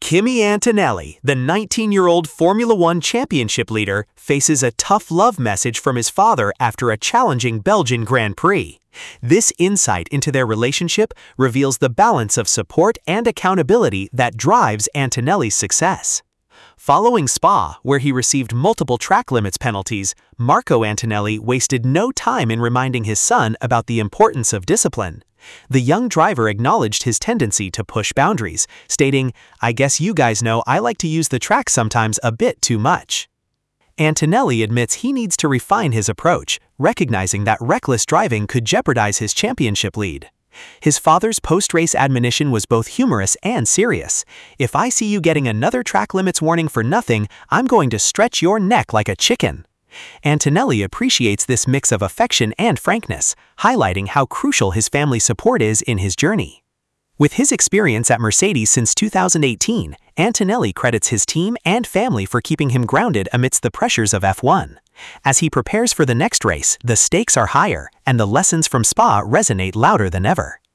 Kimi Antonelli, the 19-year-old Formula One championship leader, faces a tough love message from his father after a challenging Belgian Grand Prix. This insight into their relationship reveals the balance of support and accountability that drives Antonelli's success. Following Spa, where he received multiple track limits penalties, Marco Antonelli wasted no time in reminding his son about the importance of discipline. The young driver acknowledged his tendency to push boundaries, stating, "I guess you guys know I like to use the track sometimes a bit too much." Antonelli admits he needs to refine his approach, recognizing that reckless driving could jeopardize his championship lead. His father's post-race admonition was both humorous and serious. "If I see you getting another track limits warning for nothing, I'm going to stretch your neck like a chicken." Antonelli appreciates this mix of affection and frankness, highlighting how crucial his family support is in his journey. With his experience at Mercedes since 2018, Antonelli credits his team and family for keeping him grounded amidst the pressures of F1. As he prepares for the next race, the stakes are higher, and the lessons from Spa resonate louder than ever.